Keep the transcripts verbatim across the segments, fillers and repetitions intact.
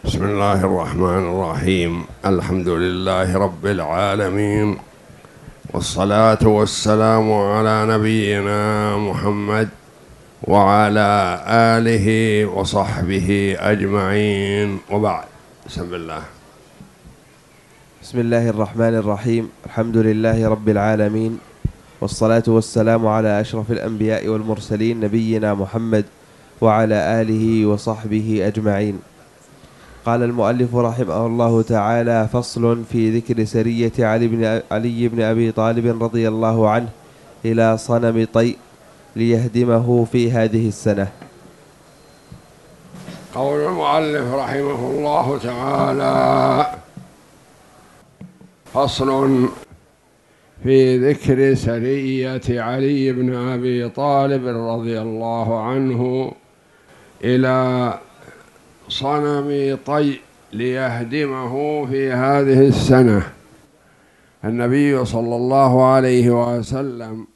بسم الله الرحمن الرحيم. الحمد لله رب العالمين، والصلاة والسلام على نبينا محمد وعلى آله وصحبه أجمعين، وبعد. بسم الله. بسم الله الرحمن الرحيم. الحمد لله رب العالمين، والصلاة والسلام على أشرف الأنبياء والمرسلين نبينا محمد وعلى آله وصحبه أجمعين. قال المؤلف رحمه الله تعالى: فصل في ذكر سرية علي بن, علي بن أبي طالب رضي الله عنه إلى صنم طي ليهدمه في هذه السنة. قول المؤلف رحمه الله تعالى: فصل في ذكر سرية علي بن أبي طالب رضي الله عنه إلى صنم طي ليهدمه في هذه السنة. النبي صلى الله عليه وسلم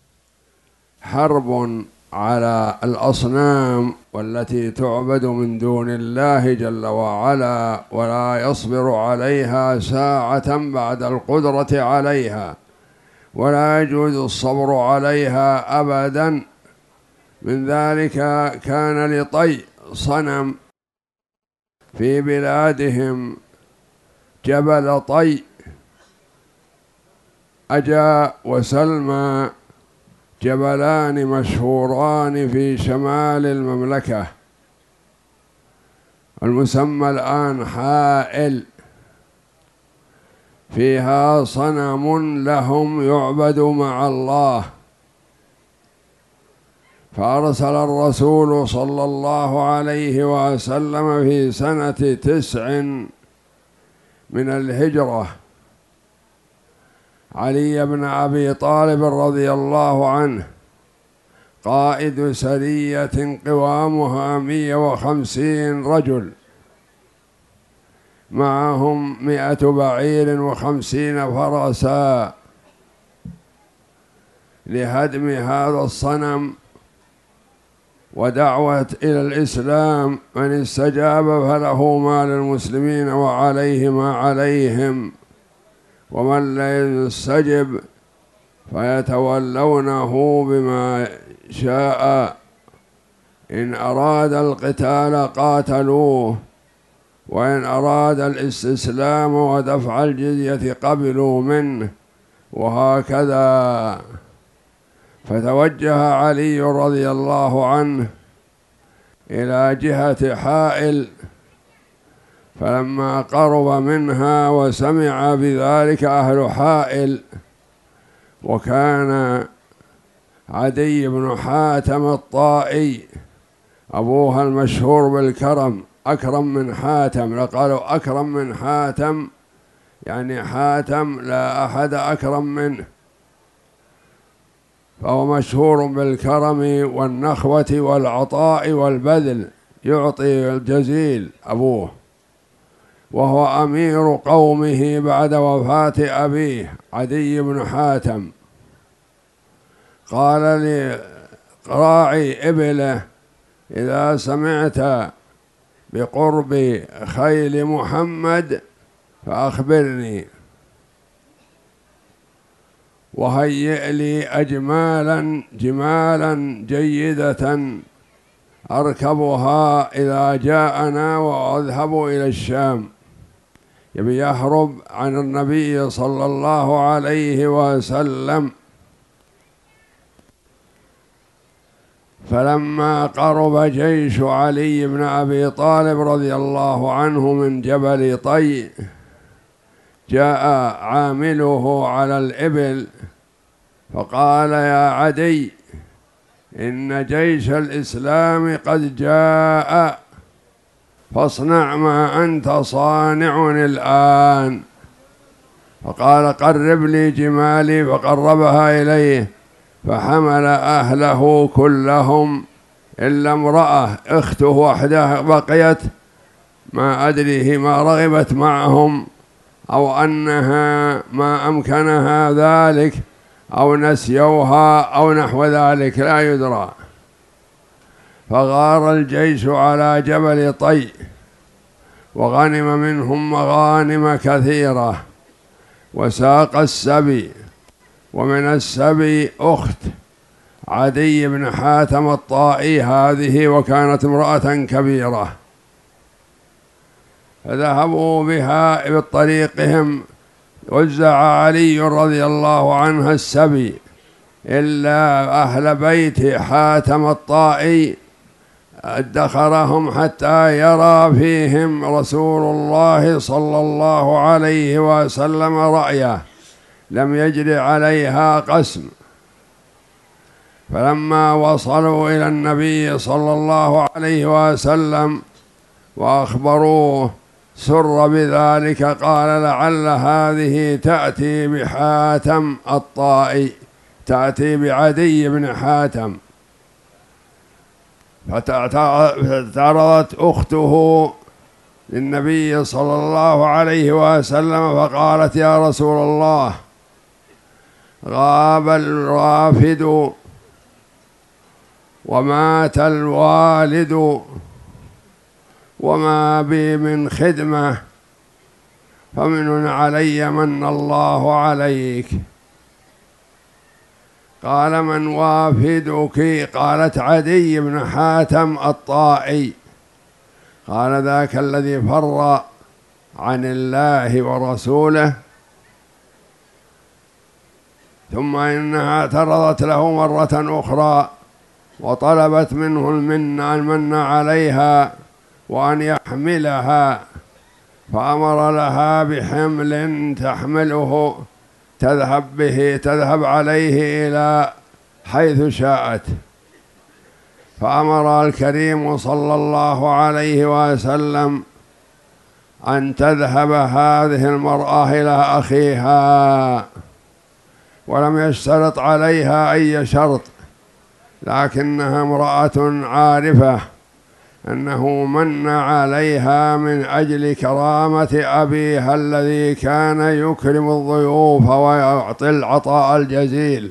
حرب على الأصنام والتي تعبد من دون الله جل وعلا، ولا يصبر عليها ساعة بعد القدرة عليها، ولا يجوز الصبر عليها أبدا. من ذلك كان لطي صنم في بلادهم جبل طي، أجا وسلمى جبلان مشهوران في شمال المملكة، المسمى الآن حائل، فيها صنم لهم يعبد مع الله. فأرسل الرسول صلى الله عليه وسلم في سنة تسع من الهجرة علي بن أبي طالب رضي الله عنه، قائد سرية قوامها مئة وخمسين رجل، معهم مئة بعير وخمسين فرسا، لهدم هذا الصنم ودعوة إلى الإسلام. من استجاب فله ما للمسلمين وعليه ما عليهم، ومن لا يستجب فيتولونه بما شاء. إن أراد القتال قاتلوه، وإن أراد الاستسلام ودفع الجزية قبلوا منه، وهكذا. فتوجه علي رضي الله عنه إلى جهة حائل، فلما قرب منها وسمع بذلك أهل حائل، وكان عدي بن حاتم الطائي أبوها المشهور بالكرم، أكرم من حاتم، لقالوا أكرم من حاتم يعني حاتم لا أحد أكرم منه، فهو مشهور بالكرم والنخوة والعطاء والبذل، يعطي الجزيل أبوه، وهو أمير قومه بعد وفاة أبيه عدي بن حاتم. قال لراعي إبله: إذا سمعت بقرب خيل محمد فأخبرني، وهيئ لي أجمالا جمالا جيدة أركبها إذا جاءنا وأذهب إلى الشام. يبي يهرب عن النبي صلى الله عليه وسلم. فلما قرب جيش علي بن أبي طالب رضي الله عنه من جبل طي، جاء عامله على الإبل فقال: يا عدي، إن جيش الإسلام قد جاء، فاصنع ما أنت صانع الآن. فقال: قرب لي جمالي، فقربها إليه، فحمل أهله كلهم إلا امرأة أخته وحده بقيت، ما أدري ما رغبت معهم أو أنها ما أمكنها ذلك أو نسيوها أو نحو ذلك، لا يدرى. فغار الجيش على جبل طي، وغنم منهم مغانم كثيرة، وساق السبي. ومن السبي أخت عدي بن حاتم الطائي هذه، وكانت امرأة كبيرة، فذهبوا بها بطريقهم. وزع علي رضي الله عنه السبي إلا أهل بيت حاتم الطائي ادخرهم حتى يرى فيهم رسول الله صلى الله عليه وسلم رأيه، لم يجري عليها قسم. فلما وصلوا إلى النبي صلى الله عليه وسلم وأخبروه سر بذلك، قال لعل هذه تأتي بحاتم الطائي، تأتي بعدي بن حاتم. فاعترضت أخته للنبي صلى الله عليه وسلم فقالت: يا رسول الله، غاب الرافد ومات الوالد وما بي من خدمة، فمن علي من الله عليك. قال: من وافدك؟ قالت: عدي بن حاتم الطائي. قال: ذاك الذي فر عن الله ورسوله. ثم إنها اعترضت له مرة أخرى وطلبت منه المن المن عليها وأن يحملها، فأمر لها بحمل تحمله تذهب به تذهب عليه إلى حيث شاءت. فأمر الكريم صلى الله عليه وسلم أن تذهب هذه المرأة إلى أخيها، ولم يشترط عليها أي شرط، لكنها امرأة عارفة أنه من عليها من أجل كرامة أبيها الذي كان يكرم الضيوف ويعطي العطاء الجزيل.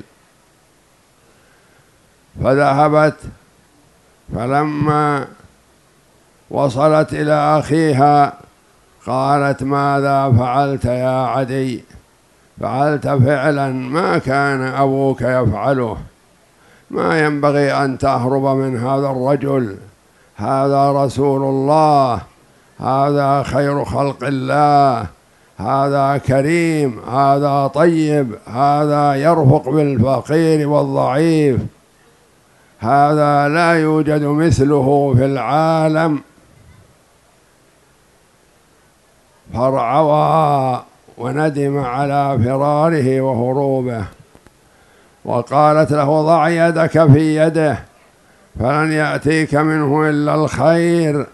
فذهبت، فلما وصلت إلى أخيها قالت: ماذا فعلت يا عدي؟ فعلت فعلا ما كان أبوك يفعله، ما ينبغي أن تهرب من هذا الرجل، هذا رسول الله، هذا خير خلق الله، هذا كريم، هذا طيب، هذا يرفق بالفقير والضعيف، هذا لا يوجد مثله في العالم. فارعوى وندم على فراره وهروبه، وقالت له: ضع يدك في يده فلن يأتيك منه إلا الخير.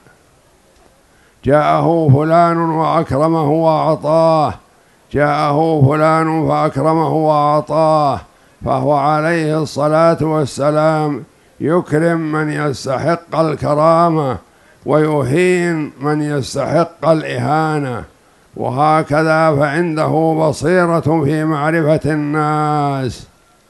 جاءه فلان وأكرمه وأعطاه، جاءه فلان فأكرمه وأعطاه، فهو عليه الصلاة والسلام يكرم من يستحق الكرامة ويهين من يستحق الإهانة، وهكذا فعنده بصيرة في معرفة الناس.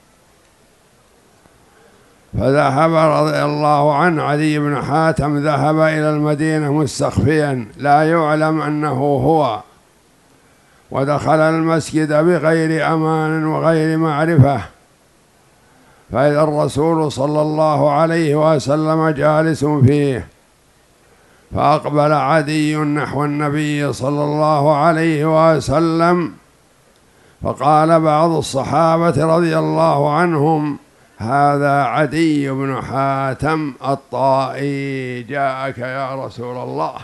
فذهب رضي الله عنه عدي بن حاتم، ذهب إلى المدينة مستخفيا لا يعلم أنه هو، ودخل المسجد بغير أمان وغير معرفة. فإذا الرسول صلى الله عليه وسلم جالس فيه، فأقبل عدي نحو النبي صلى الله عليه وسلم، فقال بعض الصحابة رضي الله عنهم: هذا عدي بن حاتم الطائي جاءك يا رسول الله.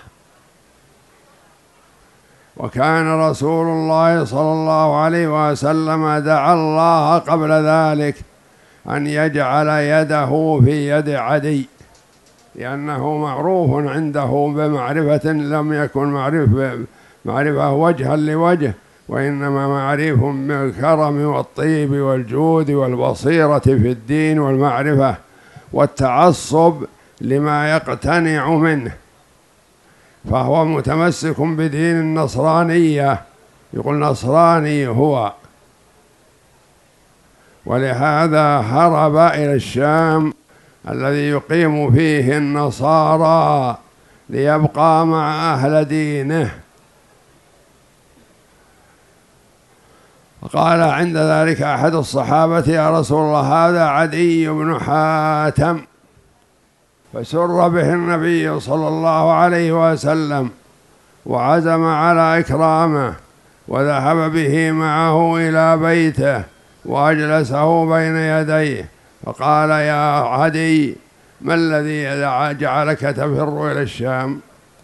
وكان رسول الله صلى الله عليه وسلم دعا الله قبل ذلك أن يجعل يده في يد عدي، لأنه معروف عنده بمعرفة لم يكن معرفة معرفة وجها لوجه، وإنما معرف بالكرم والطيب والجود والبصيرة في الدين والمعرفة والتعصب لما يقتنع منه. فهو متمسك بدين النصرانية، يقول نصراني هو، ولهذا هرب إلى الشام الذي يقيم فيه النصارى ليبقى مع أهل دينه. قال عند ذلك أحد الصحابة: يا رسول الله، هذا عدي بن حاتم. فسر به النبي صلى الله عليه وسلم وعزم على إكرامه، وذهب به معه إلى بيته وأجلسه بين يديه، فقال: يا عدي، ما الذي جعلك تفر إلى الشام؟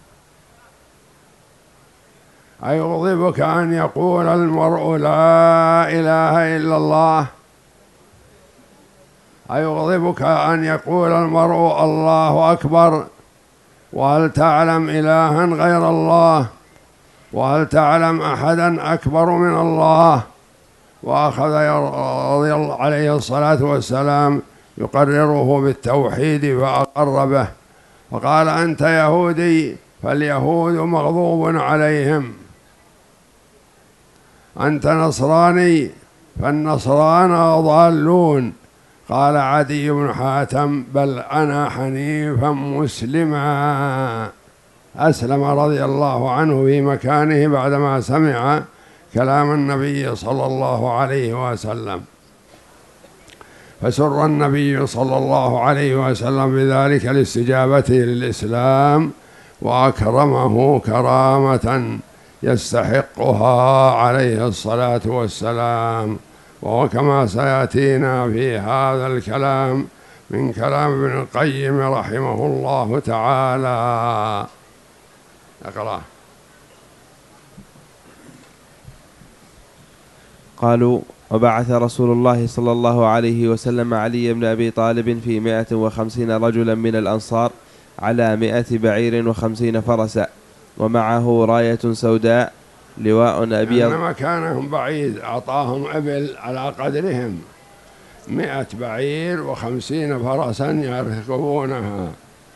أيغضبك أن يقول المرء لا إله إلا الله؟ أيغضبك أن يقول المرء الله أكبر؟ وهل تعلم إلها غير الله؟ وهل تعلم أحدا أكبر من الله؟ وأخذ رضي الله عليه الصلاة والسلام يقرره بالتوحيد فأقر به، فقال: أنت يهودي فاليهود مغضوب عليهم، أنت نصراني فالنصارى ضالون. قال عدي بن حاتم: بل أنا حنيفا مسلما. أسلم رضي الله عنه في مكانه بعدما سمع كلام النبي صلى الله عليه وسلم، فسر النبي صلى الله عليه وسلم بذلك لاستجابته للإسلام، وأكرمه كرامة يستحقها عليه الصلاة والسلام. وهو كما سيأتينا في هذا الكلام من كلام ابن القيم رحمه الله تعالى. اقرأ. قالوا: وبعث رسول الله صلى الله عليه وسلم علي بن أبي طالب في مائة وخمسين رجلا من الأنصار على مائة بعير وخمسين فرسا، ومعه راية سوداء لواء أبيض. إن مكانهم بعيد، أعطاهم إبل على قدرهم، مائة بعير وخمسين فرسا يركبونها،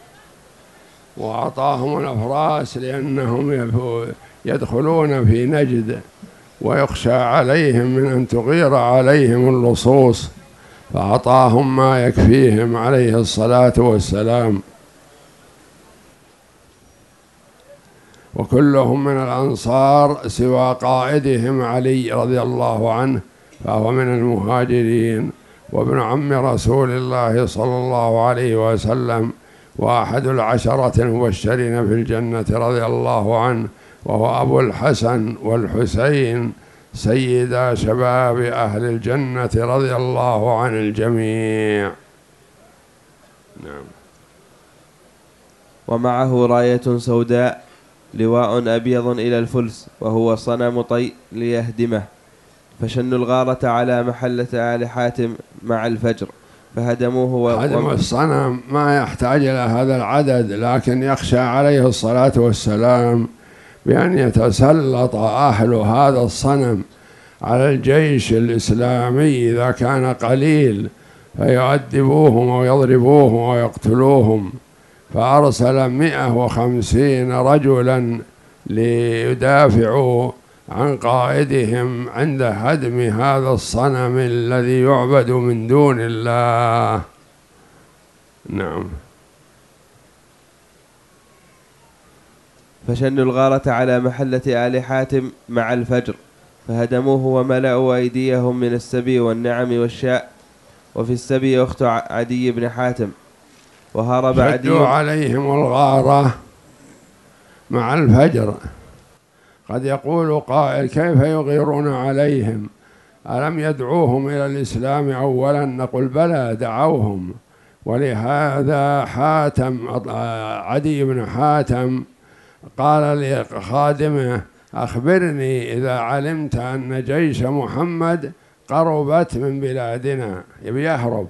وأعطاهم الأفراس لأنهم يدخلون في نجد ويخشى عليهم من أن تغير عليهم اللصوص، فأعطاهم ما يكفيهم عليه الصلاة والسلام. وكلهم من الأنصار سوى قائدهم علي رضي الله عنه، فهو من المهاجرين وابن عم رسول الله صلى الله عليه وسلم، وأحد العشرة المبشرين في الجنة رضي الله عنه، وهو أبو الحسن والحسين سيدا شباب أهل الجنة رضي الله عن الجميع. نعم. ومعه راية سوداء لواء أبيض إلى الفلس، وهو صنم طيء ليهدمه، فشنوا الغارة على محلة آل حاتم مع الفجر فهدموه. هدم الصنم ما يحتاج إلى هذا العدد، لكن يخشى عليه الصلاة والسلام بأن يتسلط أهل هذا الصنم على الجيش الإسلامي إذا كان قليل، فيؤدبوهم ويضربوهم ويقتلوهم، فأرسل مئة وخمسين رجلا ليدافعوا عن قائدهم عند هدم هذا الصنم الذي يعبد من دون الله. نعم. فشنوا الغارة على محلة آل حاتم مع الفجر فهدموه، وملأوا أيديهم من السبي والنعم والشاء. وفي السبي أخت عدي بن حاتم، وهرب عدي عليهم الغارة مع الفجر. قد يقول قائل: كيف يغيرون عليهم؟ ألم يدعوهم إلى الإسلام أولا؟ نقول: بلى، دعوهم. ولهذا حاتم عدي بن حاتم قال لخادمه: أخبرني إذا علمت أن جيش محمد قربت من بلادنا. يبي يهرب،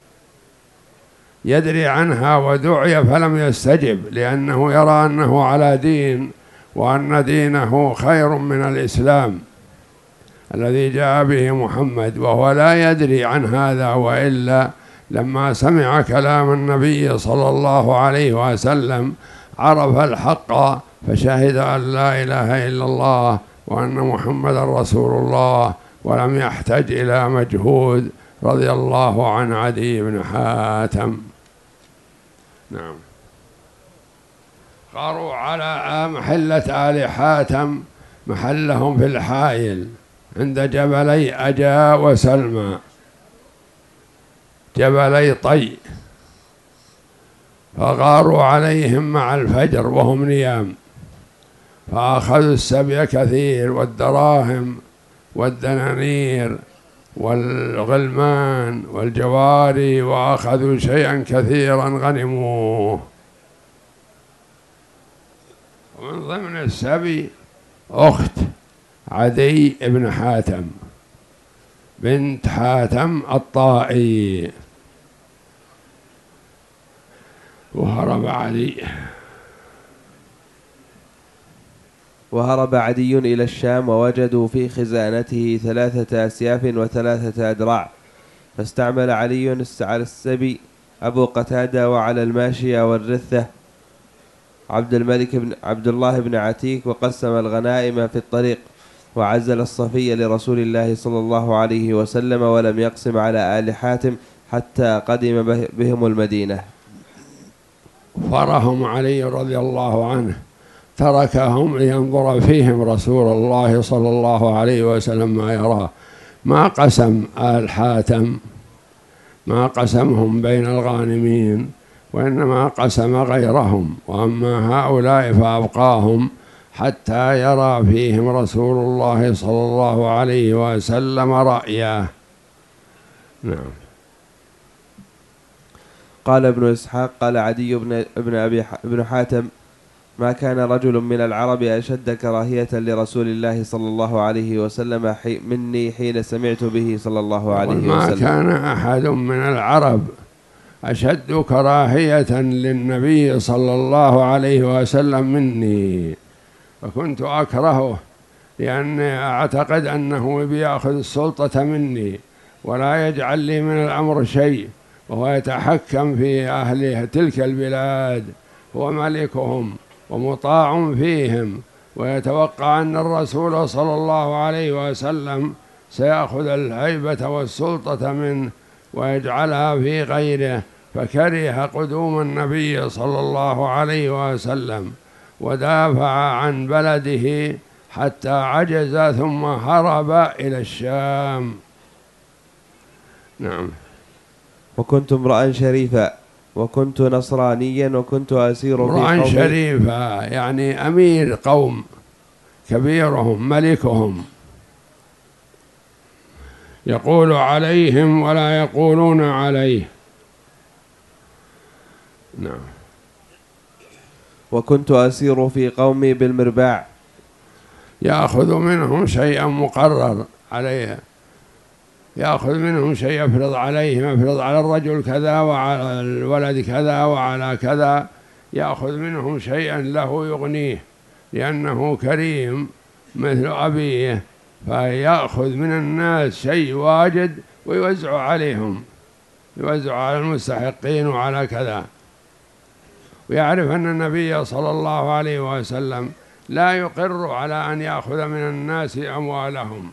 يدري عنها ودعي فلم يستجب، لأنه يرى أنه على دين، وأن دينه خير من الإسلام الذي جاء به محمد، وهو لا يدري عن هذا. وإلا لما سمع كلام النبي صلى الله عليه وسلم عرف الحق، فشهد أن لا إله إلا الله وأن محمدا رسول الله، ولم يحتج إلى مجهود، رضي الله عن عدي بن حاتم. نعم. فغاروا على محلة آل حاتم محلهم في الحائل عند جبلي أجا وسلمى، جبلي طي، فغاروا عليهم مع الفجر وهم نيام، فأخذوا السبي كثير والدراهم والدنانير والغلمان والجواري، وأخذوا شيئا كثيرا غنموه. ومن ضمن السبي أخت عدي بن حاتم بنت حاتم الطائي، وهرب علي وهرب عدي إلى الشام، ووجدوا في خزانته ثلاثة أسياف وثلاثة أدراع، فاستعمل علي على السبي أبو قتادة، وعلى الماشية والرثة عبد الملك بن عبد الله بن عتيك، وقسم الغنائم في الطريق، وعزل الصفي لرسول الله صلى الله عليه وسلم، ولم يقسم على آل حاتم حتى قدم بهم المدينة. فرهم علي رضي الله عنه، تركهم لينظر فيهم رسول الله صلى الله عليه وسلم ما يراه. ما قسم آل حاتم، ما قسمهم بين الغانمين، وإنما قسم غيرهم، وأما هؤلاء فأبقاهم حتى يرى فيهم رسول الله صلى الله عليه وسلم رأيه. نعم. قال ابن إسحاق قال عدي بن ابن أبي بن حاتم: ما كان رجل من العرب أشد كراهية لرسول الله صلى الله عليه وسلم حي مني حين سمعت به صلى الله عليه وسلم. ما كان أحد من العرب أشد كراهية للنبي صلى الله عليه وسلم مني، فكنت أكرهه لأني أعتقد أنه بيأخذ السلطة مني ولا يجعل لي من الأمر شيء، وهو يتحكم في أهل تلك البلاد، هو ملكهم ومطاع فيهم، ويتوقع أن الرسول صلى الله عليه وسلم سيأخذ الهيبة والسلطة منه ويجعلها في غيره، فكره قدوم النبي صلى الله عليه وسلم ودافع عن بلده حتى عجز، ثم هرب إلى الشام. نعم. وكنت امرأ شريفا، وكنت نصرانيا، وكنت أسير في قومي. امرأ شريفا يعني أمير قوم، كبيرهم ملكهم، يقول عليهم ولا يقولون عليه. نعم. وكنت أسير في قومي بالمرباع، يأخذ منهم شيئا مقرر عليه، يأخذ منهم شيء يفرض عليهم، يفرض على الرجل كذا وعلى الولد كذا وعلى كذا، يأخذ منهم شيئا له يغنيه لأنه كريم مثل أبيه، فيأخذ من الناس شيء واجد ويوزع عليهم، يوزع على المستحقين وعلى كذا. ويعرف أن النبي صلى الله عليه وسلم لا يقر على أن يأخذ من الناس أموالهم.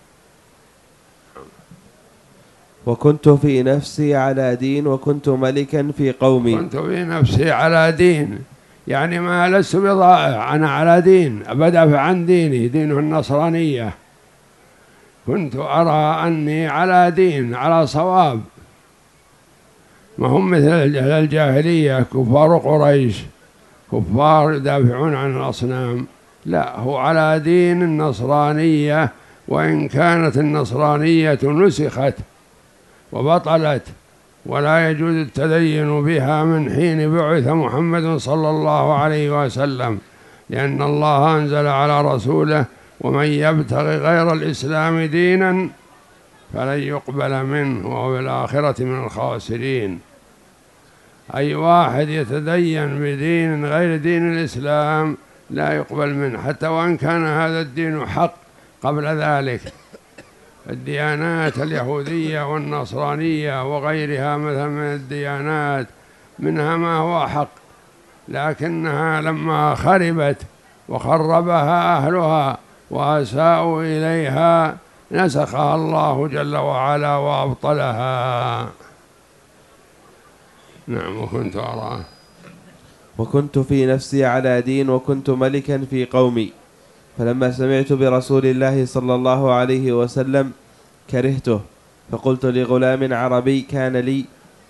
وكنت في نفسي على دين، وكنت ملكا في قومي. كنت في نفسي على دين يعني ما لست بضائع، أنا على دين، بدافع عن ديني، دين النصرانية. كنت أرى أني على دين، على صواب، ما هم مثل الجاهلية كفار قريش، كفار يدافعون عن الأصنام، لا، هو على دين النصرانية، وإن كانت النصرانية نسخت وبطلت ولا يجوز التدين بها من حين بعث محمد صلى الله عليه وسلم، لأن الله أنزل على رسوله: ومن يبتغي غير الإسلام دينا فلن يقبل منه وهو في الآخرة من الخاسرين. أي واحد يتدين بدين غير دين الإسلام لا يقبل منه، حتى وإن كان هذا الدين حق قبل ذلك. الديانات اليهودية والنصرانية وغيرها مثل من الديانات منها ما هو حق، لكنها لما خربت وخربها أهلها وأساءوا إليها نسخها الله جل وعلا وأبطلها. نعم. وكنت أراه وكنت في نفسي على دين وكنت ملكا في قومي، فلما سمعت برسول الله صلى الله عليه وسلم كرهته، فقلت لغلام عربي كان لي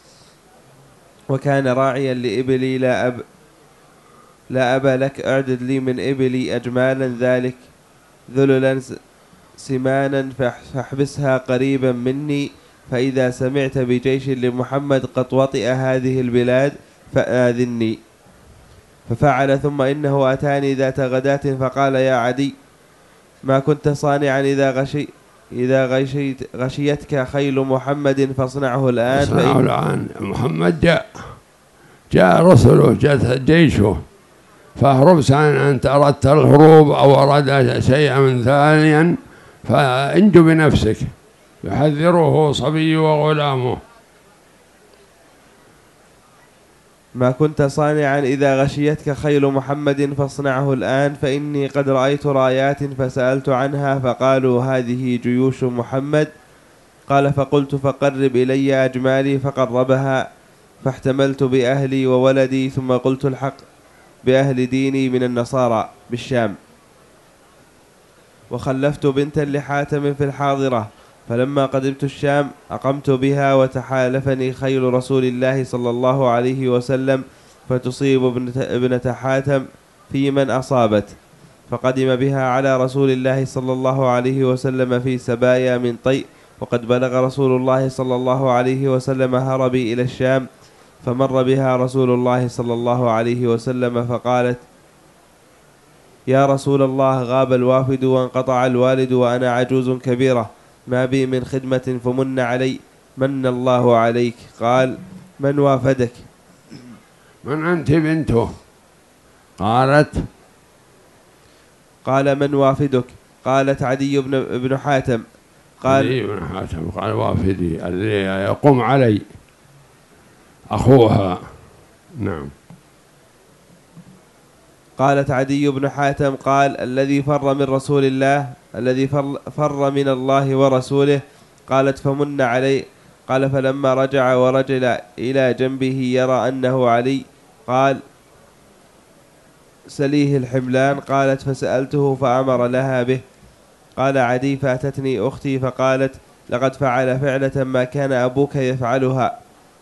وكان راعيا لإبلي لا أب لا أبا لك أعدد لي من إبلي أجمالا ذلك ذللا سمانا فاحبسها قريبا مني، فإذا سمعت بجيش لمحمد قد وطئ هذه البلاد فآذني. ففعل، ثم إنه أتاني ذات غداة فقال يا عدي ما كنت صانعا إذا غشي إذا غشيت غشيتك خيل محمد فاصنعه الآن. فاصنعه الآن. محمد جاء جاء رسله جاء جيشه، فاهرب سان أنت أردت الهروب أو أراد شيئا ثانيا فانج بنفسك. يحذره صبي وغلامه. ما كنت صانعا إذا غشيتك خيل محمد فاصنعه الآن، فإني قد رأيت رايات فسألت عنها فقالوا هذه جيوش محمد. قال فقلت فقرب إلي أجمالي، فقربها فاحتملت بأهلي وولدي، ثم قلت الحق بأهل ديني من النصارى بالشام، وخلفت بنتا لحاتم في الحاضرة. فلما قدمت الشام أقمت بها وتحالفني خيل رسول الله صلى الله عليه وسلم فتصيب ابنة حاتم في من أصابت، فقدم بها على رسول الله صلى الله عليه وسلم في سبايا من طيء، وقد بلغ رسول الله صلى الله عليه وسلم هربي إلى الشام، فمر بها رسول الله صلى الله عليه وسلم فقالت يا رسول الله غاب الوافد وانقطع الوالد وأنا عجوز كبيرة ما بي من خدمة فمن علي. من الله عليك. قال من وافدك؟ من أنت بنته؟ قالت قال من وافدك؟ قالت عدي بن, بن حاتم. قال عدي بن حاتم. قال وافدي الذي يقوم علي أخوها. نعم. قالت عدي بن حاتم قال الذي فر من رسول الله الذي فر, فر من الله ورسوله. قالت فمن علي. قال فلما رجع ورجل إلى جنبه يرى أنه علي قال سليه الحملان. قالت فسألته فأمر لها به. قال عدي فأتتني أختي فقالت لقد فعل فعلة ما كان أبوك يفعلها،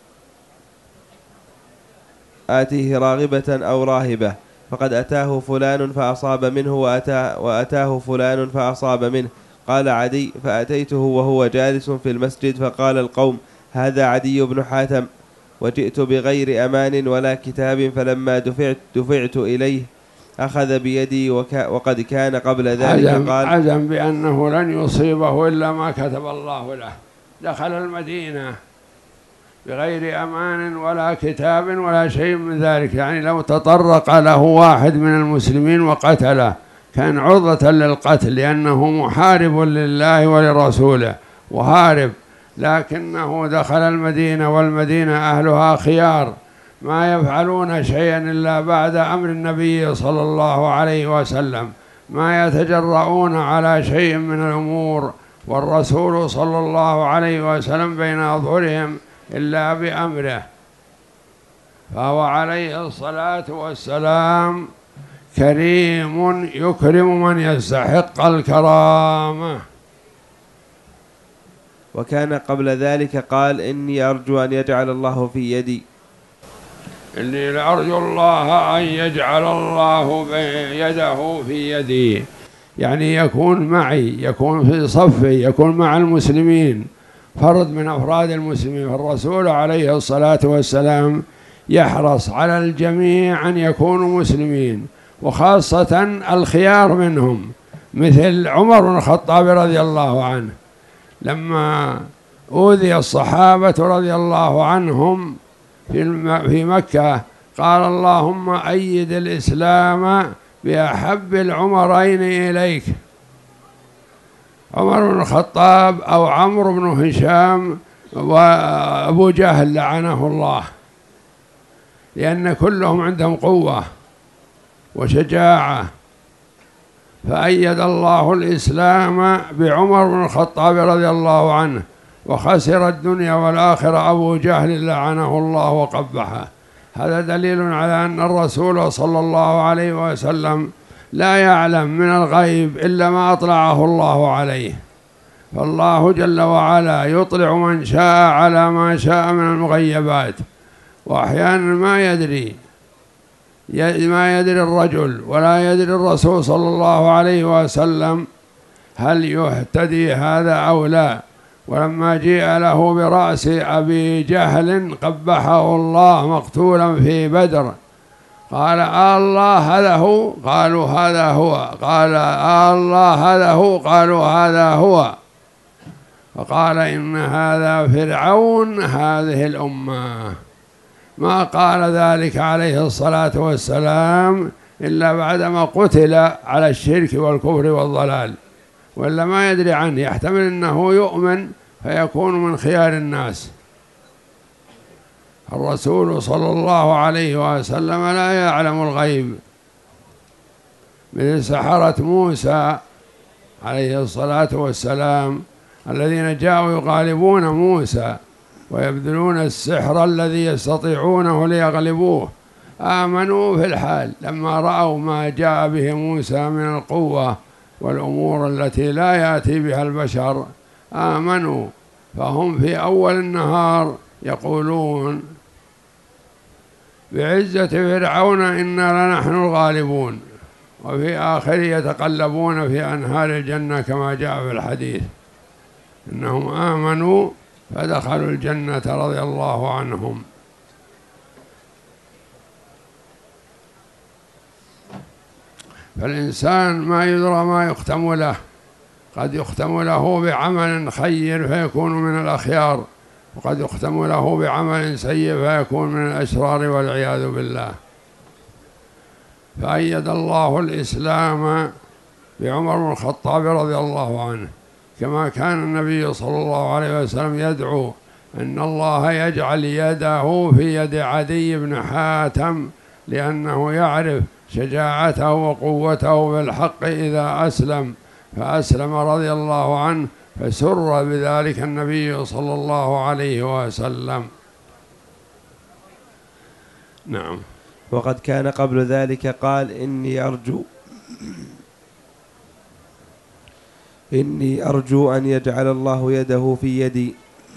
آتيه راغبة أو راهبة، فقد أتاه فلان فأصاب منه وأتاه, وأتاه فلان فأصاب منه. قال عدي فأتيته وهو جالس في المسجد فقال القوم هذا عدي بن حاتم، وجئت بغير أمان ولا كتاب، فلما دفعت, دفعت إليه أخذ بيدي وكا وقد كان قبل ذلك عزم قال عزم بأنه لن يصيبه إلا ما كتب الله له. دخل المدينة بغير أمان ولا كتاب ولا شيء من ذلك، يعني لو تطرق له واحد من المسلمين وقتله كان عرضة للقتل، لأنه محارب لله ولرسوله وهارب، لكنه دخل المدينة والمدينة أهلها خيار ما يفعلون شيئا إلا بعد أمر النبي صلى الله عليه وسلم، ما يتجرؤون على شيء من الأمور، والرسول صلى الله عليه وسلم بين أظهرهم إلا بأمره. فهو عليه الصلاة والسلام كريم يكرم من يستحق الكرامة. وكان قبل ذلك قال إني أرجو أن يجعل الله في يدي إني لأرجو الله أن يجعل الله يده في يدي، يعني يكون معي، يكون في صفي، يكون مع المسلمين، فرد من أفراد المسلمين. فالرسول عليه الصلاة والسلام يحرص على الجميع أن يكونوا مسلمين، وخاصة الخيار منهم، مثل عمر بن الخطاب رضي الله عنه لما أوذي الصحابة رضي الله عنهم في مكة قال اللهم أيد الإسلام بأحب العمرين إليك، عمر بن الخطاب أو عمرو بن هشام وأبو جهل لعنه الله، لأن كلهم عندهم قوة وشجاعة، فأيد الله الإسلام بعمر بن الخطاب رضي الله عنه، وخسر الدنيا والآخرة أبو جهل لعنه الله وقبحه. هذا دليل على أن الرسول صلى الله عليه وسلم لا يعلم من الغيب إلا ما أطلعه الله عليه، فالله جل وعلا يطلع من شاء على ما شاء من المغيبات، وأحيانا ما يدري ما يدري الرجل ولا يدري الرسول صلى الله عليه وسلم هل يهتدي هذا أو لا. ولما جيء له برأس أبي جهل قبحه الله مقتولا في بدر قال الله هذا هو؟ قالوا هذا هو. قال الله هذا هو؟ قالوا هذا هو. فقال إن هذا فرعون هذه الأمة. ما قال ذلك عليه الصلاة والسلام إلا بعدما قتل على الشرك والكفر والضلال، وإلا ما يدري عنه، يحتمل أنه يؤمن فيكون من خيار الناس. الرسول صلى الله عليه وسلم لا يعلم الغيب، مثل سحرة موسى عليه الصلاة والسلام الذين جاءوا يغالبون موسى ويبذلون السحر الذي يستطيعونه ليغلبوه، آمنوا في الحال لما رأوا ما جاء به موسى من القوة والأمور التي لا يأتي بها البشر، آمنوا. فهم في أول النهار يقولون بعزة فرعون إنا لنحن الغالبون، وفي آخر يتقلبون في أنهار الجنة كما جاء في الحديث إنهم آمنوا فدخلوا الجنة رضي الله عنهم. فالإنسان ما يدرى ما يختم له، قد يختم له بعمل خير فيكون من الأخيار، وقد يختم له بعمل سيء فيكون من الأشرار والعياذ بالله. فأيد الله الإسلام بعمر بن الخطاب رضي الله عنه، كما كان النبي صلى الله عليه وسلم يدعو أن الله يجعل يده في يد عدي بن حاتم لأنه يعرف شجاعته وقوته بالحق إذا أسلم، فأسلم رضي الله عنه، فسر بذلك النبي صلى الله عليه وسلم. نعم. وقد كان قبل ذلك قال إني أرجو إني أرجو أن يجعل الله يده في يدي.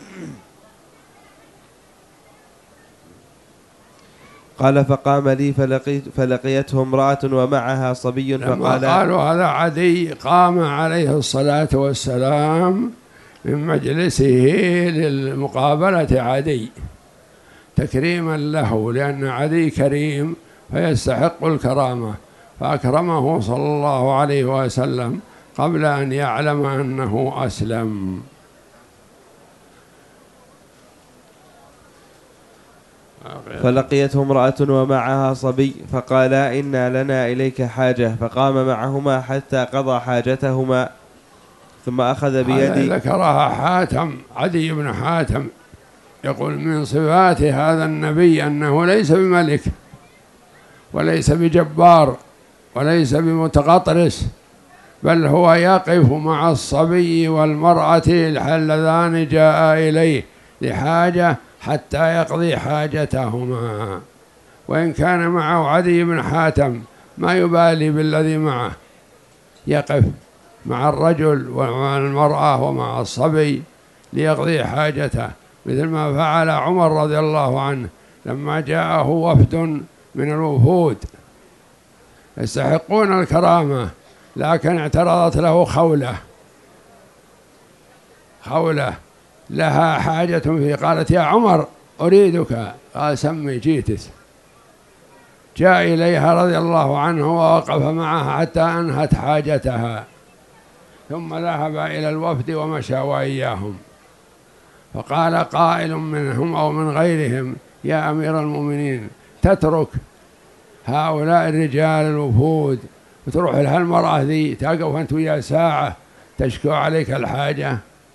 قال فقام لي فلقيت فلقيته امرأة ومعها صبي فقال، قالوا هذا عدي قام عليه الصلاة والسلام من مجلسه للمقابلة عدي تكريما له، لأن عدي كريم فيستحق الكرامة، فأكرمه صلى الله عليه وسلم قبل أن يعلم أنه أسلم. فلقيته امرأة ومعها صبي فقالا إنا لنا إليك حاجة، فقام معهما حتى قضى حاجتهما ثم أخذ بيدي. ذكرها حاتم عدي بن حاتم، يقول من صفات هذا النبي أنه ليس بملك وليس بجبار وليس بمتغطرس، بل هو يقف مع الصبي والمرأة اللذان جاء إليه لحاجة حتى يقضي حاجتهما. وإن كان معه عدي بن حاتم ما يبالي بالذي معه، يقف مع الرجل ومع المرأة ومع الصبي ليقضي حاجته، مثل ما فعل عمر رضي الله عنه لما جاءه وفد من الوفود يستحقون الكرامة، لكن اعترضت له خولة خولة لها حاجة فيه، قالت يا عمر أريدك، قال سمي جيتك. جاء إليها رضي الله عنه ووقف معها حتى أنهت حاجتها، ثم ذهب إلى الوفد ومشى وإياهم. فقال قائل منهم أو من غيرهم يا أمير المؤمنين تترك هؤلاء الرجال الوفود وتروح لها المرأة ذي تقف أنت ويا ساعة تشكو عليك الحاجة؟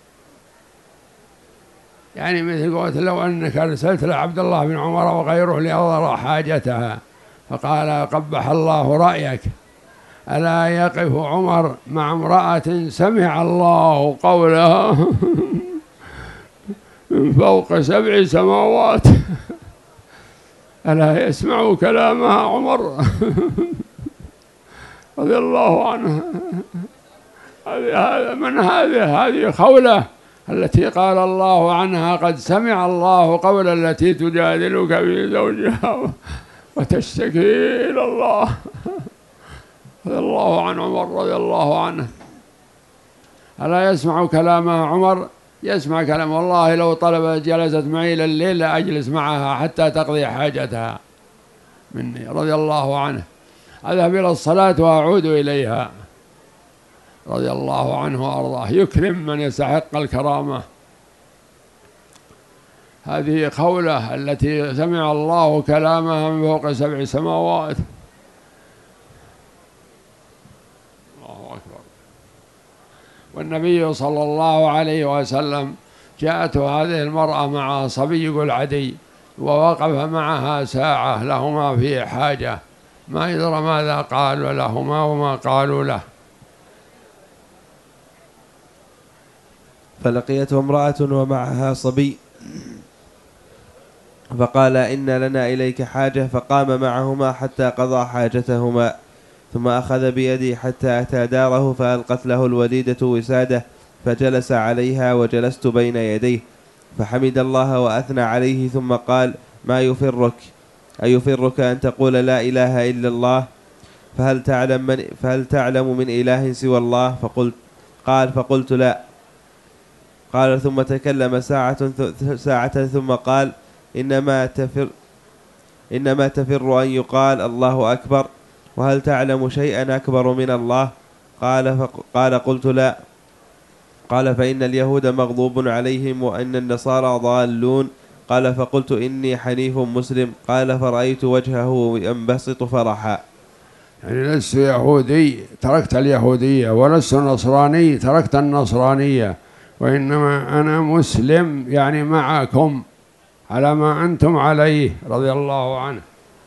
يعني مثل قلت لو أنك أرسلت لعبد الله بن عمر وغيره ليضر حاجتها. فقال قبح الله رأيك، ألا يقف عمر مع امرأة سمع الله قولها من فوق سبع سماوات ألا يسمع كلامها عمر رضي الله عنه. هذا من هذه هذه خولة التي قال الله عنها قد سمع الله قول التي تجادلك في زوجها وتشتكي إلى الله. رضي الله عن عمر رضي الله عنه. ألا يسمع كلامها عمر؟ يسمع كلام. والله لو طلبت جلست معي لليل أجلس معها حتى تقضي حاجتها مني رضي الله عنه. أذهب إلى الصلاة وأعود إليها رضي الله عنه وأرضاه. يكرم من يستحق الكرامة. هذه خولة التي سمع الله كلامها من فوق سبع سماوات. الله أكبر. والنبي صلى الله عليه وسلم جاءته هذه المرأة مع صبي يقول عدي، ووقف معها ساعة لهما في حاجة، ما يدرى ماذا قالوا لهما وما قالوا له. فلقيته امرأة ومعها صبي فقال إن لنا إليك حاجة، فقام معهما حتى قضى حاجتهما، ثم أخذ بيدي حتى أتى داره فألقت له الوليدة وسادة فجلس عليها وجلست بين يديه فحمد الله وأثنى عليه، ثم قال ما يفرك؟ أيفرك أن تقول لا إله إلا الله؟ فهل تعلم من, فهل تعلم من إله سوى الله؟ فقلت قال فقلت لا. قال ثم تكلم ساعة, ساعة ثم قال إنما تفر, إنما تفر أن يقال الله أكبر، وهل تعلم شيئا أكبر من الله؟ قال, قال قلت لا. قال فإن اليهود مغضوب عليهم وأن النصارى ضالون. قال فقلت إني حنيف مسلم. قال فرأيت وجهه ينبسط فرحا. يعني لست يهودي تركت اليهودية، ولست نصراني تركت النصرانية، وإنما أنا مسلم يعني معكم على ما أنتم عليه رضي الله عنه.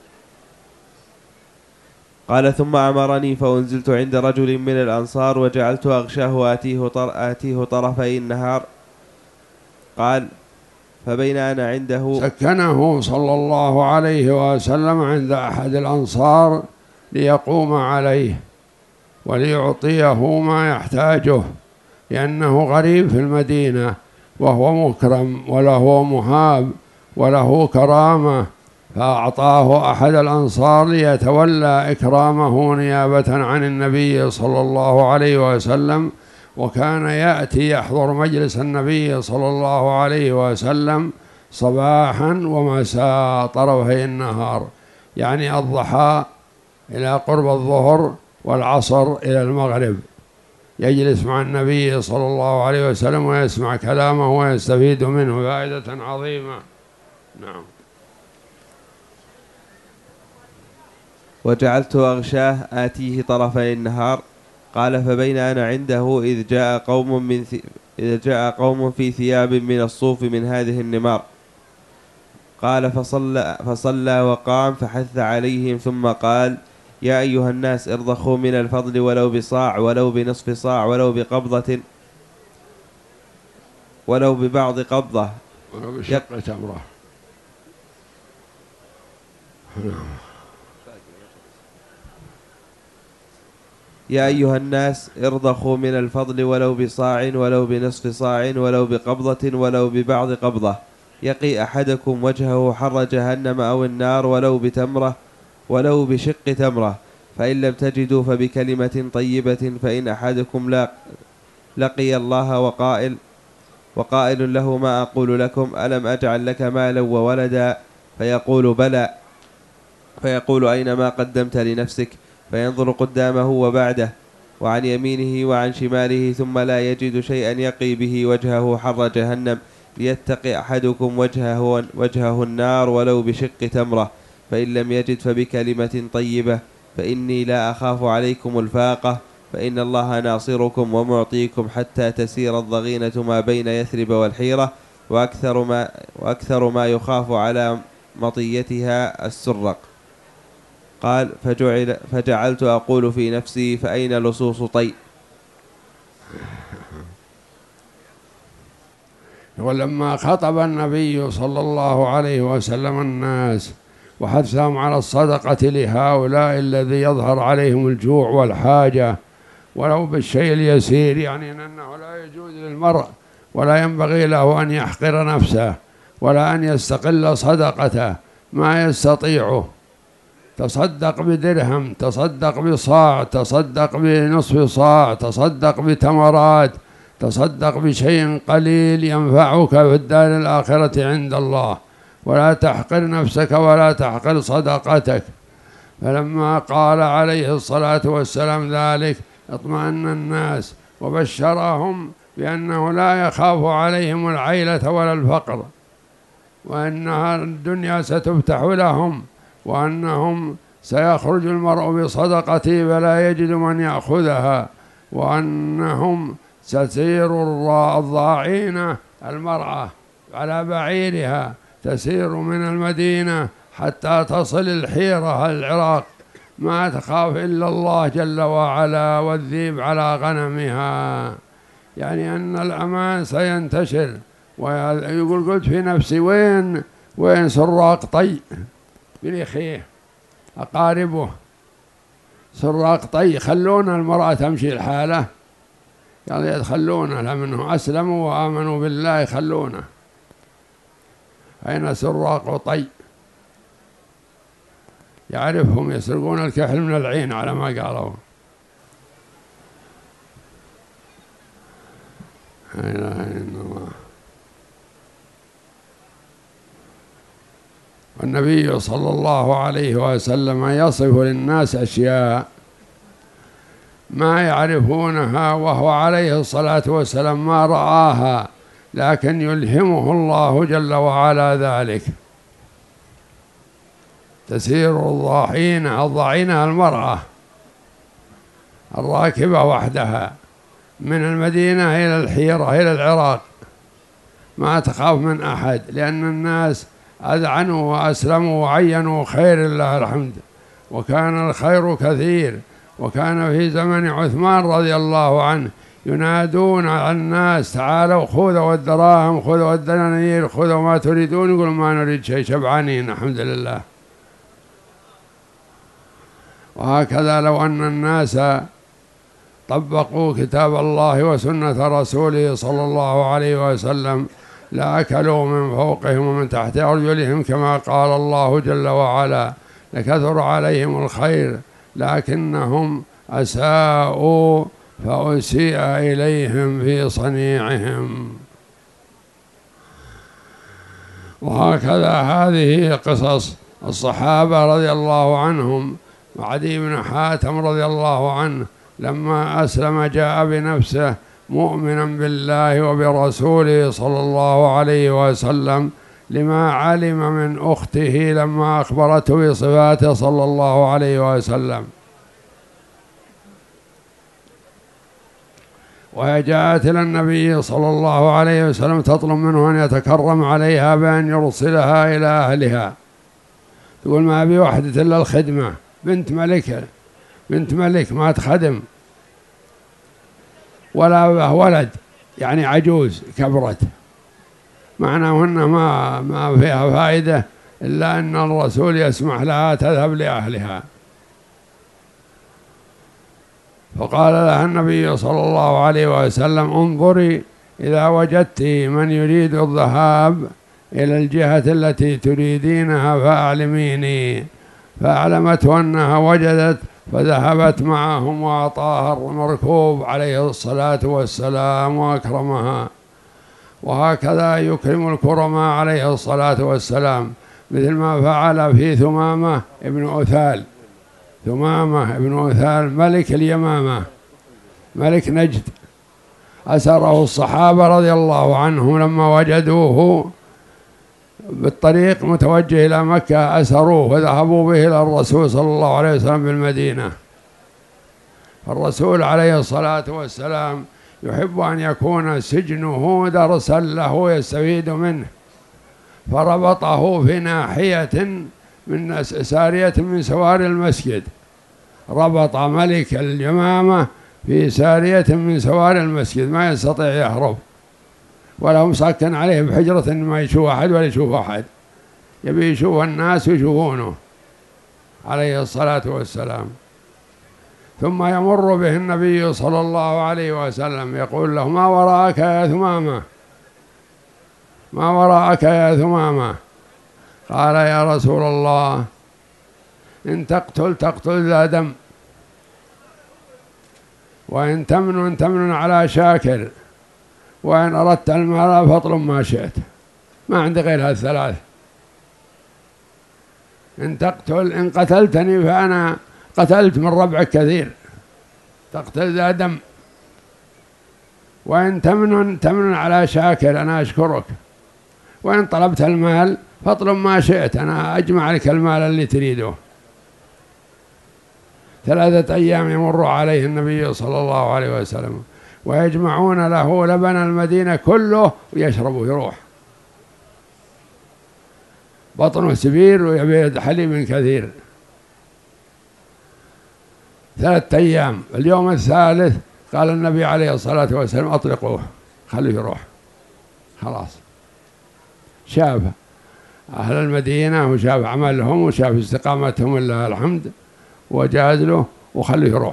قال ثم أمرني فأنزلت عند رجل من الأنصار وجعلت أغشاه آتيه, طر آتيه طرفي النهار. قال فبين أنا عنده سكنه صلى الله عليه وسلم عند أحد الأنصار ليقوم عليه وليعطيه ما يحتاجه، لأنه غريب في المدينة وهو مكرم وله مهاب وله كرامة، فأعطاه أحد الأنصار ليتولى إكرامه نيابة عن النبي صلى الله عليه وسلم. وكان يأتي يحضر مجلس النبي صلى الله عليه وسلم صباحا ومساء طرفي النهار، يعني الضحى إلى قرب الظهر والعصر إلى المغرب، يجلس مع النبي صلى الله عليه وسلم ويسمع كلامه ويستفيد منه فائدة عظيمة. نعم. وجعلت أغشاه آتيه طرفي النهار. قال فبين أنا عنده إذ جاء قوم من ث... إذ جاء قوم في ثياب من الصوف من هذه النمار. قال فصلى, فصلى وقام فحث عليهم ثم قال يا أيها الناس ارضخوا من الفضل ولو بصاع ولو بنصف صاع ولو بقبضة ولو ببعض قبضة ولو بشق تمرة. يا أيها الناس ارضخوا من الفضل ولو بصاع ولو بنصف صاع ولو بقبضة ولو ببعض قبضة، يقي أحدكم وجهه حر جهنم أو النار ولو بتمرة ولو بشق تمرة، فإن لم تجدوا فبكلمة طيبة. فإن أحدكم لقي الله وقائل وقائل له ما أقول لكم ألم أجعل لك مالا وولدا؟ فيقول بلى، فيقول أين ما قدمت لنفسك؟ فينظر قدامه وبعده وعن يمينه وعن شماله ثم لا يجد شيئا يقي به وجهه حر جهنم، ليتقي أحدكم وجهه, وجهه النار ولو بشق تمرة. فإن لم يجد فبكلمة طيبة. فإني لا أخاف عليكم الفاقة، فإن الله ناصركم ومعطيكم حتى تسير الضغينة ما بين يثرب والحيرة، وأكثر ما, وأكثر ما يخاف على مطيتها السرق. قال فجعل فجعلت أقول في نفسي فأين لصوص طي؟ ولما خطب النبي صلى الله عليه وسلم الناس وحثهم على الصدقة لهؤلاء الذي يظهر عليهم الجوع والحاجة ولو بالشيء اليسير، يعني أنه لا يجوز للمرء ولا ينبغي له أن يحقر نفسه ولا أن يستقل صدقته ما يستطيعه. تصدق بدرهم، تصدق بصاع، تصدق بنصف صاع، تصدق بتمرات، تصدق بشيء قليل ينفعك في الدار الآخرة عند الله، ولا تحقر نفسك ولا تحقر صدقتك. فلما قال عليه الصلاة والسلام ذلك اطمأن الناس وبشرهم بأنه لا يخاف عليهم العيلة ولا الفقر، وأن الدنيا ستفتح لهم، وأنهم سيخرج المرء بصدقته فلا يجد من يأخذها، وأنهم ستسير الضاعين المرأة على بعيرها تسير من المدينة حتى تصل الحيرة العراق ما تخاف إلا الله جل وعلا، والذيب على غنمها، يعني أن الأمان سينتشر. ويقول قلت في نفسي وين وين سراق طي بريخيه أقاربه، سراق طي خلونا المرأة تمشي الحالة، يعني يتخلونه لمنه أسلموا وآمنوا بالله خلونا، أين سراق طي يعرفهم يسرقون الكحل من العين على ما قالوا. لا إله إلا الله. والنبي صلى الله عليه وسلم يصف للناس أشياء ما يعرفونها، وهو عليه الصلاة والسلام ما رآها، لكن يلهمه الله جل وعلا ذلك. تسير الضاحين، الضاعين المرأة الراكبة وحدها من المدينة إلى الحيرة إلى العراق ما تخاف من أحد، لأن الناس أذعنوا وأسلموا وعينوا خير الله الحمد، وكان الخير كثير. وكان في زمن عثمان رضي الله عنه ينادون على الناس تعالوا خذوا الدراهم خذوا الدنانير خذوا ما تريدون، يقول ما نريد شيء شبعانين الحمد لله. وهكذا لو أن الناس طبقوا كتاب الله وسنة رسوله صلى الله عليه وسلم لأكلوا من فوقهم ومن تحت أرجلهم كما قال الله جل وعلا، لكثر عليهم الخير لكنهم أساءوا فأسيء إليهم في صنيعهم. وهكذا هذه قصص الصحابة رضي الله عنهم. وعدي بن حاتم رضي الله عنه لما أسلم جاء بنفسه مؤمنا بالله وبرسوله صلى الله عليه وسلم لما علم من أخته لما أخبرته بصفاته صلى الله عليه وسلم. وهي جاءت إلى النبي صلى الله عليه وسلم تطلب منه أن يتكرم عليها بأن يرسلها إلى أهلها، تقول ما أبي وحدة إلا الخدمة، بنت ملك بنت ملك ما تخدم ولا ولد، يعني عجوز كبرت، معناه أنه ما ما فيها فائدة إلا أن الرسول يسمح لها تذهب لأهلها. فقال لها النبي صلى الله عليه وسلم انظري إذا وجدت من يريد الذهاب إلى الجهة التي تريدينها فأعلميني. فأعلمته أنها وجدت فذهبت معهم وأعطاها المركوب عليه الصلاة والسلام وأكرمها. وهكذا يكرم الكرماء عليه الصلاة والسلام، مثل ما فعل في ثمامة ابن أثال. ثمامة ابن أثال ملك اليمامة ملك نجد، أسره الصحابة رضي الله عنهم لما وجدوه بالطريق متوجه إلى مكة أسروه وذهبوا به إلى الرسول صلى الله عليه وسلم بالمدينة. الرسول عليه الصلاة والسلام يحب أن يكون سجنه درسا له يستفيد منه، فربطه في ناحية من سارية من سواري المسجد، ربط ملك اليمامة في سارية من سواري المسجد ما يستطيع يهرب، ولا مسكن عليه بحجرة ما يشوف أحد ولا يشوف أحد، يبي يشوف الناس يشوفونه عليه الصلاة والسلام. ثم يمر به النبي صلى الله عليه وسلم يقول له: ما وراءك يا ثمامة؟ ما وراءك يا ثمامة؟ قال: يا رسول الله، إن تقتل تقتل ذا دم، وإن تمن تمن على شاكر، وإن أردت المال فاطلب ما شئت. ما عندي غير هالثلاث. إن تقتل، إن قتلتني فأنا قتلت من ربعك كثير، تقتل ذا دم. وإن تمن تمن على شاكر، أنا أشكرك. وإن طلبت المال فاطلب ما شئت، أنا أجمع لك المال اللي تريده. ثلاثة أيام يمر عليه النبي صلى الله عليه وسلم ويجمعون له لبن المدينة كله ويشرب ويروح، بطنه سبير ويبيد حليب كثير. ثلاثة أيام. اليوم الثالث قال النبي عليه الصلاة والسلام: أطلقوه، خليه يروح. خلاص، شاف أهل المدينة وشاف عملهم وشاف استقامتهم لله الحمد، وجاز له وخليه يروح.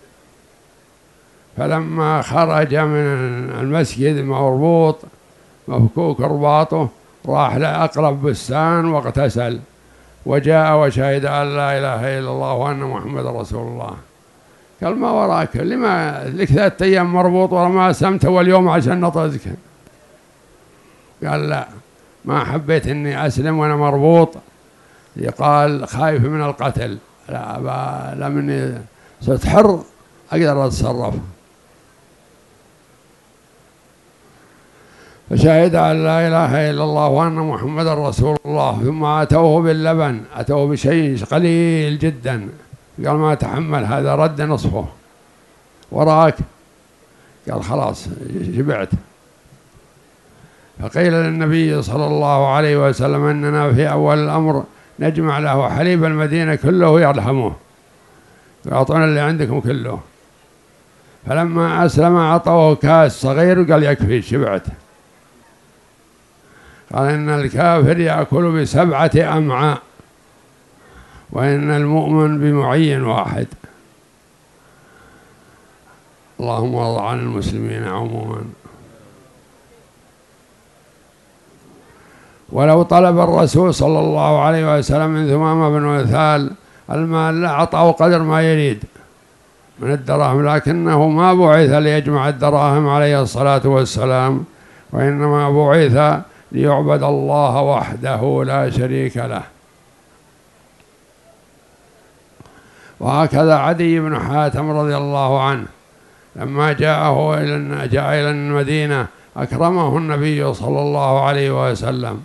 فلما خرج من المسجد مربوط مفكوك رباطه، راح لأقرب بستان واغتسل، وجاء وشهد أن لا إله إلا الله وأن محمد رسول الله. قال: ما وراك؟ لما لك ثلاثة أيام مربوط وما أسلمت واليوم عشان نطزك؟ قال: لا، ما حبيت إني أسلم وأنا مربوط. قال: خايف من القتل، لا لمني صرت حر أقدر أتصرف. فشهد أن لا إله إلا الله وأن محمد رسول الله. ثم أتوه باللبن، أتوه بشيء قليل جدا. قال: ما تحمل هذا، رد نصفه. وراك؟ قال: خلاص شبعت. فقيل للنبي صلى الله عليه وسلم: إننا في أول الأمر نجمع له حليب المدينة كله ويرحمه، ويعطون اللي عندكم كله. فلما أسلم أعطوه كاس صغير وقال: يكفي شبعت. قال: إن الكافر يأكل بسبعة أمعاء، وإن المؤمن بمعي واحد. اللهم وضع عن المسلمين عموما. ولو طلب الرسول صلى الله عليه وسلم من ثمامة بن وثال المال لأعطاه قدر ما يريد من الدراهم، لكنه ما بعث ليجمع الدراهم عليه الصلاة والسلام، وإنما بعث ليعبد الله وحده لا شريك له. وهكذا عدي بن حاتم رضي الله عنه لما جاءه إلى جاء إلى المدينة أكرمه النبي صلى الله عليه وسلم،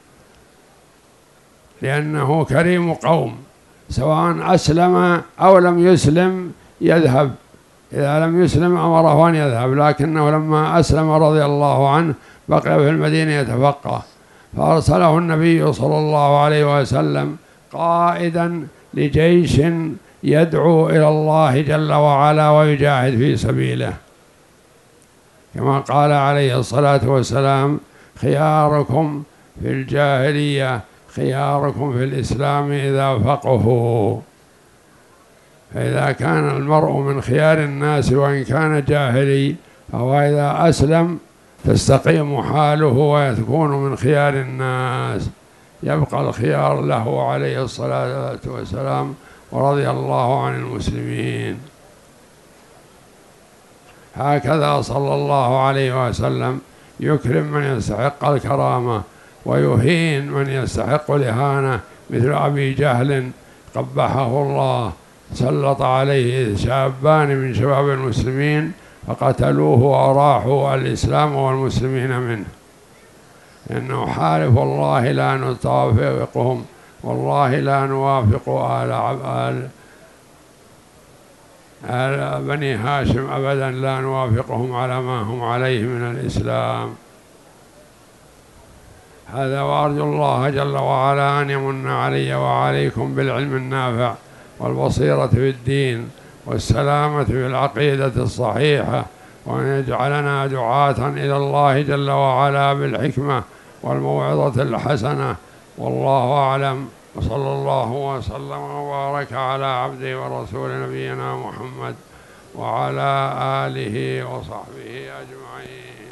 لأنه كريم قوم، سواء أسلم أو لم يسلم يذهب. إذا لم يسلم أمره أن يذهب، لكنه لما أسلم رضي الله عنه بقي في المدينة يتفقه، فأرسله النبي صلى الله عليه وسلم قائدا لجيش يدعو إلى الله جل وعلا ويجاهد في سبيله، كما قال عليه الصلاة والسلام: خياركم في الجاهلية خياركم في الإسلام إذا فقهوا. فإذا كان المرء من خيار الناس وإن كان جاهلي، فهو إذا أسلم تستقيم حاله ويكون من خيار الناس، يبقى الخيار له عليه الصلاة والسلام ورضي الله عن المسلمين. هكذا صلى الله عليه وسلم يكرم من يستحق الكرامة ويهين من يستحق الإهانة، مثل أبي جهل قبحه الله، سلط عليه شابان من شباب المسلمين فقتلوه وراحوا الإسلام والمسلمين منه، إنه حالف والله لا نتوافقهم، والله لا نوافق آل, آل, آل بني هاشم أبدا، لا نوافقهم على ما هم عليه من الإسلام. هذا وأرجو الله جل وعلا أن يمن علي وعليكم بالعلم النافع والبصيرة في الدين والسلامة في العقيدة الصحيحة، وأن يجعلنا دعاة إلى الله جل وعلا بالحكمة والموعظة الحسنة والله أعلم، وصلى الله وسلم وبارك على عبده ورسول نبينا محمد وعلى آله وصحبه أجمعين.